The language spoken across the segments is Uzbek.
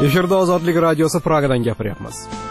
Efirda Ozodlik radiosi Pragadan gapiryapmiz.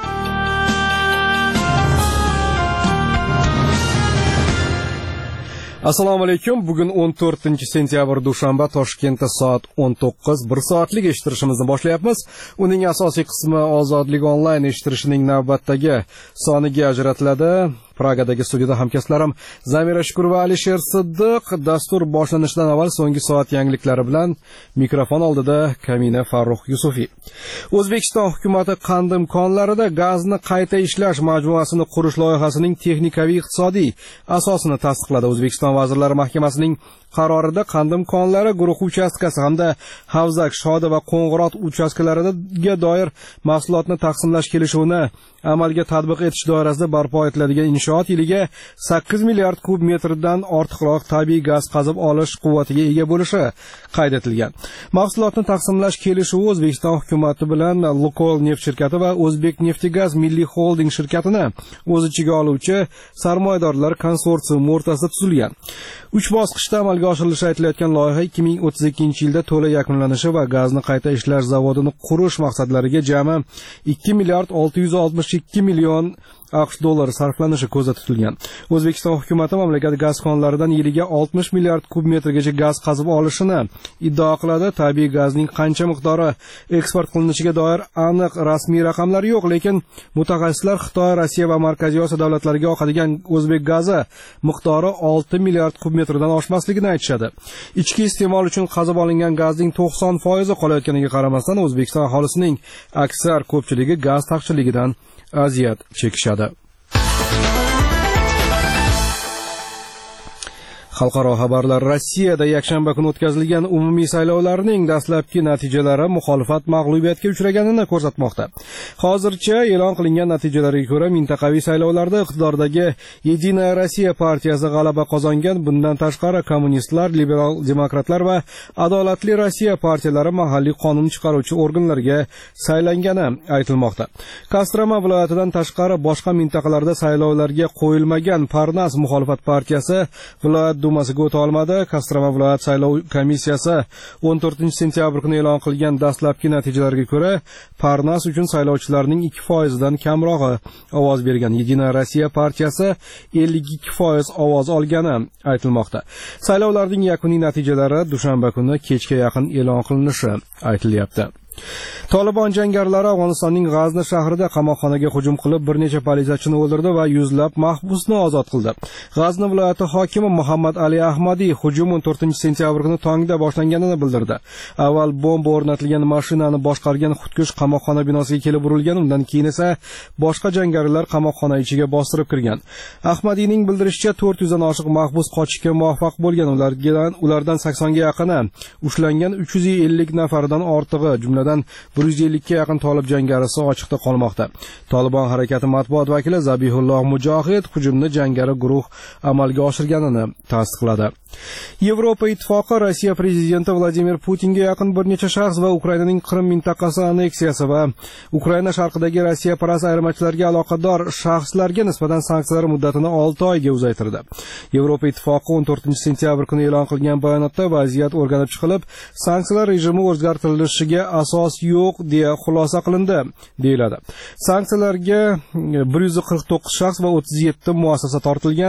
Assalomu alaykum. Bugun 14-sentyabr dushanba, Toshkentda soat 19, 1 soatlik eshittirishimizni boshlayapmiz. Uning asosiy qismi Ozodlik onlayn eshittirishining navbatdagi soniga ajratiladi. Pragadagi studiyada hamkasblarim Zamira Shukur va Alisher Siddiq. Dastur boshlanishidan avval so'nggi soat yangiliklari bilan mikrofon oldida Kamina Farruh Yusufi. O'zbekiston hukumati Qandim konlarida gazni qayta ishlash majmuasini qurish loyihasining texnikaviy iqtisodiy asosini tasdiqladi. O'zbekiston Vazirlar Mahkamasining qarorida Qandim konlari guruhi uchastkasi hamda Havzak, Shodi va Qo'ng'irot uchastkalariga doir mahsulotni taqsimlash kelishuvini amalga tatbiq etish doirasida barpo etiladigan inshoot yiliga 8 milliard kub metrdan ortiqroq tabiiy gaz qazib olish quvvatiga ega bo'lishi qayd etilgan. Mahsulotni taqsimlash kelishuvi O'zbekiston hukumati bilan Lukoil neft shirkati va O'zbek Neftigaz milliy holding shirkatini o'z ichiga oluvchi sarmoyadorlar konsorsiumi o'rtasida tuzilgan. 3 bosqichda amalga oshirilishi aytilayotgan loyiha 2032-yilda to'la yakunlanishi va gazni qayta ishlash zavodini qurish maqsadlariga jami 2 milliard 662 million AQSh dollari sarflanishi ko'zda tutilgan. O'zbekiston hukumati mamlakat gaz konlaridan yiliga 60 milliard kub metrgacha gaz qazib olishini iddao qiladi. Tabiiy gazning qancha miqdori eksport qilinishiga doir aniq rasmiy raqamlar yo'q, lekin mutaxassislar Xitoy, Rossiya va Markaziy Osiyo davlatlariga oqadigan o'zbek gazi miqdori 6 milliard kub metrdan oshmasligini aytishadi. Ichki iste'mol uchun qazib olingan gazning 90% qolayotganiga qaramasdan O'zbekiston aholisining aksar ko'pchiligi gaz taqchilligidan aziyat chekishadi. Xalqaro xabarlar. Rossiyada yakshanba kuni o'tkazilgan umumiy saylovlarning dastlabki natijalari muxolifat mag'lubiyatga uchraganini ko'rsatmoqda. Hozircha e'lon qilingan natijalarga ko'ra mintaqaviy saylovlarda iqtidordagi Yedinaya Rossiya partiyasi g'alaba qozongan. Bundan tashqari kommunistlar, liberal demokratlar va adolatli Rossiya partiyalari mahalliy qonun chiqaruvchi organlarga saylangani aytilmoqda. Kostroma viloyatidan tashqari boshqa mintaqalarda saylovlarga qo'yilmagan Parnas muxolifat partiyasi viloyat dumasiga o'ta olmadi. Kostroma viloyat saylov komissiyasi 14-sentyabr kuni e'lon qilgan dastlabki natijalarga ko'ra Parnas uchun saylovchilarning 2% dan kamrog'i ovoz bergan. Yedinaya Rossiya partiyasi 52% ovoz olgani aytilmoqda. Saylovlarning yakuniy natijalari dushanba kuni kechga yaqin e'lon qilinishi aytilyapti. Tolibon jangarilari Afg'onistonning G'azni shahrida qamoqxonaga hujum qilib bir necha politsiyachini o'ldirdi va yuzlab mahbusni ozod qildi. G'azni viloyati hokimi Muhammad Ali Ahmadiy hujum 14-sentyabr kuni tongda boshlanganini bildirdi. Avval bomba o'rnatilgan mashinani boshqargan xudkush qamoqxona binosiga kelib urilgan, undan keyin esa boshqa jangarilar qamoqxona ichiga bostirib kirgan. Ahmadiyning bildirishicha 400 dan oshiq mahbus qochishga muvaffaq bo'lgan. Ulardan 80 ga yaqini ushlangan, 350 nafardan ortig'i, jumladan 150 ga yaqin tolib jangarisi ochiqda qolmoqda. Tolibon harakati matbuot vakili Zabihulloh Mujohid hujumni jangari guruh amalga oshirganini tasdiqladi. Yevropa Ittifoqi Rossiya prezidenti Vladimir Putinga yaqin bir necha shaxs va Ukrainaning Qrim mintaqasi anneksiyasi va Ukraina sharqidagi Rossiya parast ayirmachilarga aloqador shaxslarga nisbatan sanksiyalar muddatini 6 oyga uzaytirdi. Yevropa Ittifoqi 14-sentyabr kuni e'lon qilgan bayonotda vaziyat o'rganib chiqilib, sanksiyalar rejimi o'zgartirilishiga asos yo'q deya xulosa qilindi, deyiladi. Sanksiyalarga 149 shaxs va 37 muassasa tortilgan.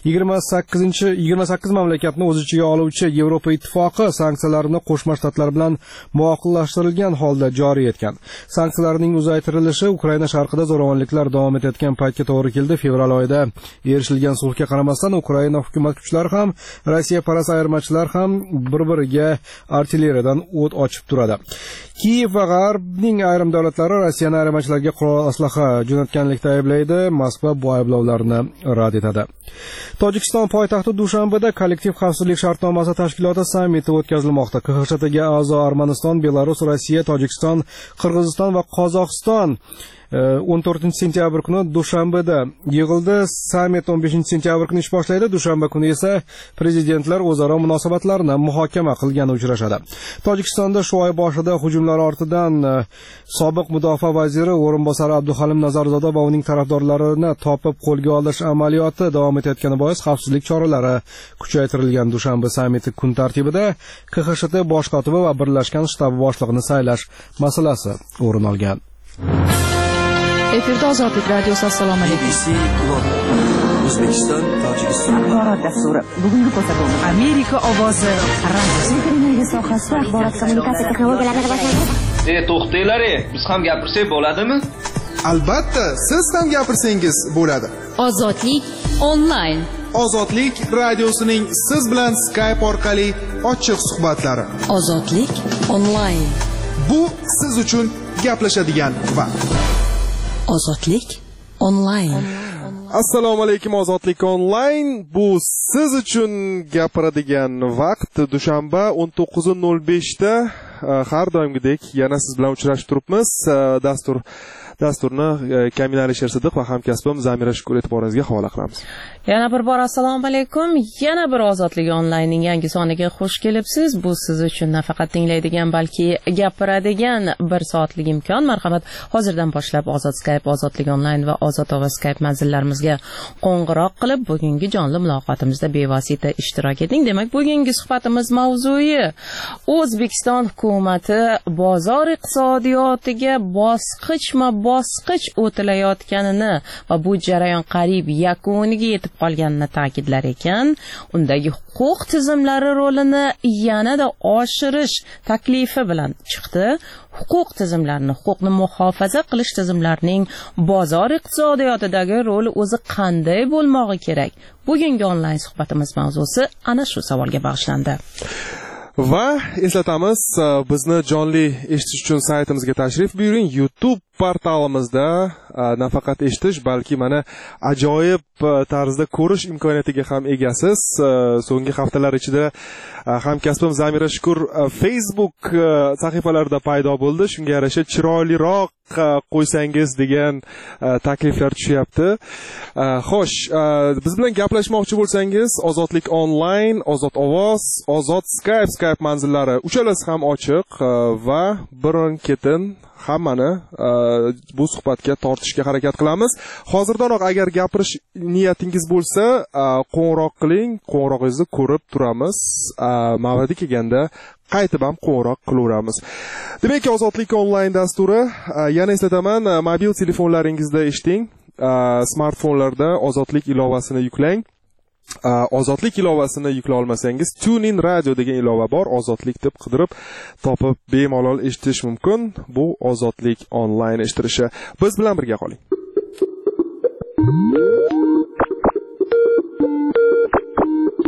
28 mamlakatni o'z ichiga oluvchi Yevropa Ittifoqi sanksiyalarni Qo'shma Shtatlar bilan muvofiqlashtirilgan holda joriy etgan. Sanksiyalarning uzaytirilishi Ukraina sharqida zo'ravonliklar davom etayotgan paytga to'g'ri keldi. Fevral oyida erishilgan sulhga qaramasdan Ukraina hukumat kuchlari ham, Rossiya parast ayirmachilar ham bir-biriga artilleriyadan o't ochib turadi. Kiyev va G'arbning ayrim davlatlari Rossiyani ayirmachilarga qurol aslaha jo'natganlikda ayblaydi. Moskva bu ayblovlarni rad etadi. Tojikiston poytaxti Dushanbada kollektiv xavfsizlik shartnomasi tashkiloti sammiti o'tkazilmoqda. KXSHTga a'zo Armaniston, Belarus, Rossiya, Tojikiston, Qirg'iziston va Qozog'iston 14-sentyabr kuni Dushanbeda yig'ildi. Sammit 15-sentyabr kuni ish boshlaydi. Dushanba kuni esa prezidentlar o'zaro munosabatlarni muhokama qilgani uchrashadi. Tojikistonda shu oy boshida hujumlar ortidan sobiq mudofaa vaziri o'rinbosari Abduhalim Nazarzoda va uning tarafdorlarini topib qo'lga olish amaliyoti davom etayotgani bois xavfsizlik choralari kuchaytirilgan. Dushanba sammiti kun tartibida KXSHT bosh kotibi va Birlashgan shtab boshlig'ini saylash masalasi o'rin olgan. Efirda Ozodlik radiosi. Assalomu alaykum. O'zbekiston, Tojikiston axborot dasturi. Bugungi ko'rsatuvimiz Amerika ovozi radiosi. Televiziya sohasida axborot kommunikatsiya texnologiyalarini rivojlantirish. To'xtanglar, biz ham gapirsak bo'ladimi? Albatta, siz ham gapirsangiz bo'ladi. Ozodlik onlayn. Ozodlik radiosining siz bilan Skype orqali ochiq suhbatlari. Ozodlik onlayn. Bu siz uchun gaplashadigan vaqt. Ozodlik onlayn. Assalomu alaykum, Ozodlik onlayn. Bu siz uchun gapiradigan vaqt. Dushanba 19:05 da har doimgidek yana siz bilan uchrashib turibmiz. Dasturni Kamina Alisher-Sidiq va hamkasbim Zamira Shukur e'tiboringizga havola qilamiz. Yana bir bor assalomu alaykum. Yana bir Ozodlik onlaynning yangi soniga xush kelibsiz. Bu siz uchun nafaqat tinglaydigan, balki gapiradigan bir soatlik imkon. Marhamat, hozirdan boshlab Ozod Skype, Ozodlik onlayn va Ozod ovoz Skype manzillarimizga qo'ng'iroq qilib, bugungi jonli muloqotimizda bevosita ishtirok eting. Demak, bugungi suhbatimiz mavzui O'zbekiston hukumati bozor iqtisodiyotiga bosqich o'tilayotganini va bu jarayon qariyb yakuniga yetib qolganini ta'kidlar ekan. Undagi huquq tizimlari rolini yanada oshirish taklifi bilan chiqdi. Huquq tizimlarini, huquqni muhofaza qilish tizimlarining bozor iqtisodiyotidagi roli o'zi qanday bo'lmog'i kerak? Bugungi onlayn suhbatimiz mavzusi ana shu savolga bag'ishlandi. Va eslatamiz, bizni jonli eshitish uchun saytimizga tashrif buyuring. YouTube portalimizda nafaqat eshitish, balki mana ajoyib tarzda ko'rish imkoniyatiga ham egasiz. So'nggi haftalar ichida hamkasbim Zamira Shukur Facebook sahifalarida paydo bo'ldi. Shunga yarasha chiroyliroq qo'ysangiz degan takliflar tushyapti. Xo'sh, biz bilan gaplashmoqchi bo'lsangiz, Ozodlik onlayn, Ozod ovoz, Ozod Skype manzillari uchalasi ham ochiq va birin-ketin hammani bu suhbatga tortishga harakat qilamiz. Hozirdanoq agar gapirish niyatingiz bo'lsa, qo'ng'iroq qiling. Qo'ng'irog'ingizni ko'rib turamiz. Mavridi kelganda qaytib ham qo'ng'iroq qilaveramiz. Demak, Ozodlik onlayn dasturi, yana eslataman, mobil telefonlaringizda eshiting. Smartfonlarda Ozodlik ilovasini yuklang. Ozodlik ilovasini yuklay olmasangiz, TuneIn Radio degan ilova bor. Ozodlik deb qidirib topib bemalol eshitish mumkin. Bu Ozodlik onlayn eshittirishi. Biz bilan birga qoling.